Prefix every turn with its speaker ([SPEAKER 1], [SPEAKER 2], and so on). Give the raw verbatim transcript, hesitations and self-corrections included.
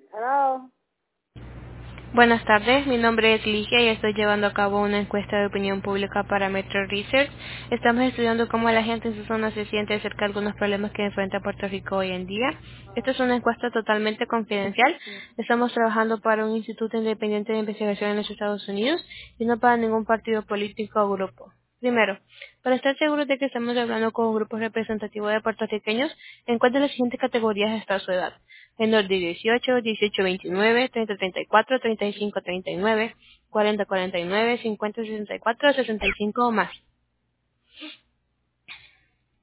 [SPEAKER 1] Hello.
[SPEAKER 2] Buenas tardes, mi nombre es Ligia y estoy llevando a cabo una encuesta de opinión pública para Metro Research. Estamos estudiando cómo la gente en su zona se siente acerca de algunos problemas que enfrenta Puerto Rico hoy en día. Esta es una encuesta totalmente confidencial. Estamos trabajando para un instituto independiente de investigación en los Estados Unidos y no para ningún partido político o grupo. Primero, para estar seguros de que estamos hablando con un grupo representativo de puertorriqueños, encuentre las siguientes categorías hasta su edad. Menor de dieciocho, dieciocho a veintinueve, treinta a treinta y cuatro, treinta y cinco a treinta y nueve, cuarenta a cuarenta y nueve, cincuenta a sesenta y cuatro, sesenta y cinco o más.